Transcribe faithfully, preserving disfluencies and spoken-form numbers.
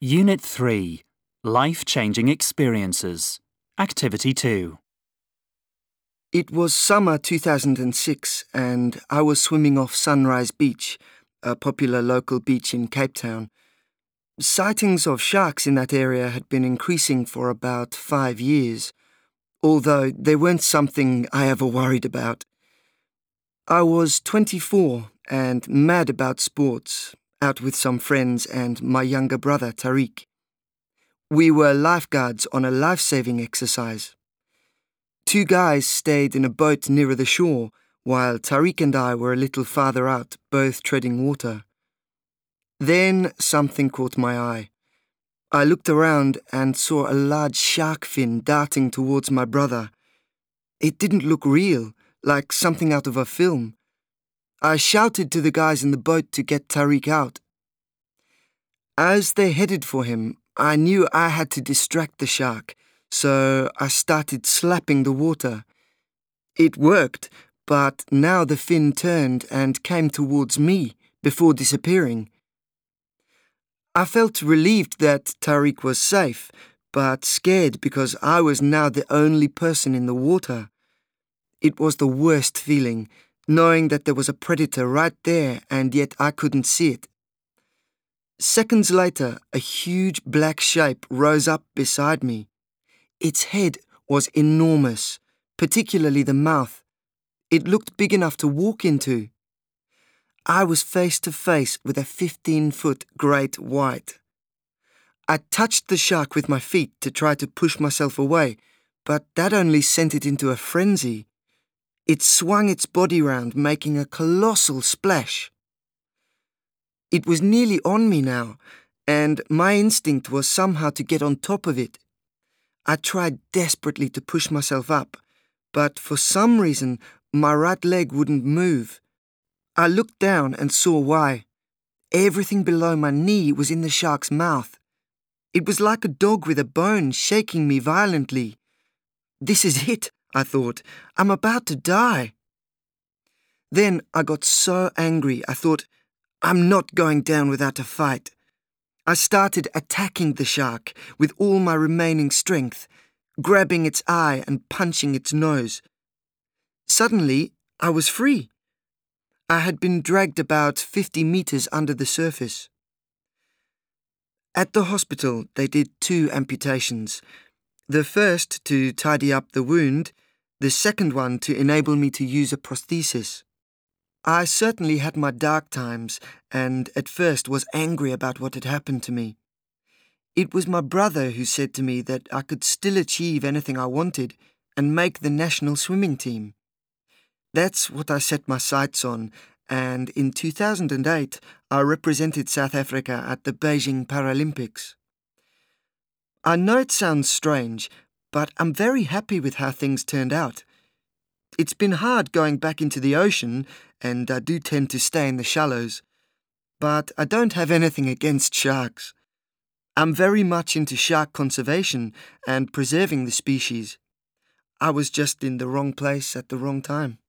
Unit three, Life-Changing Experiences. Activity two. It was summer two thousand six and I was swimming off Sunrise Beach, a popular local beach in Cape Town. Sightings of sharks in that area had been increasing for about five years, although they weren't something I ever worried about. I was twenty-four and mad about sports, out with some friends and my younger brother Tariq. We were lifeguards on a life-saving exercise. Two guys stayed in a boat nearer the shore, while Tariq and I were a little farther out, both treading water. Then something caught my eye. I looked around and saw a large shark fin darting towards my brother. It didn't look real, like something out of a film. I shouted to the guys in the boat to get Tariq out. As they headed for him, I knew I had to distract the shark, so I started slapping the water. It worked, but now the fin turned and came towards me before disappearing. I felt relieved that Tariq was safe, but scared because I was now the only person in the water. It was the worst feeling, knowing that there was a predator right there and yet I couldn't see it. Seconds later, a huge black shape rose up beside me. Its head was enormous, particularly the mouth. It looked big enough to walk into. I was face to face with a fifteen-foot great white. I touched the shark with my feet to try to push myself away, but that only sent it into a frenzy. It swung its body round, making a colossal splash. It was nearly on me now, and my instinct was somehow to get on top of it. I tried desperately to push myself up, but for some reason my right leg wouldn't move. I looked down and saw why. Everything below my knee was in the shark's mouth. It was like a dog with a bone shaking me violently. This is it, I thought. I'm about to die. Then I got so angry, I thought, I'm not going down without a fight. I started attacking the shark with all my remaining strength, grabbing its eye and punching its nose. Suddenly, I was free. I had been dragged about fifty meters under the surface. At the hospital, they did two amputations. The first to tidy up the wound, the second one to enable me to use a prosthesis. I certainly had my dark times and at first was angry about what had happened to me. It was my brother who said to me that I could still achieve anything I wanted and make the national swimming team. That's what I set my sights on, and in two thousand eight I represented South Africa at the Beijing Paralympics. I know it sounds strange, but I'm very happy with how things turned out. It's been hard going back into the ocean, and I do tend to stay in the shallows. But I don't have anything against sharks. I'm very much into shark conservation and preserving the species. I was just in the wrong place at the wrong time.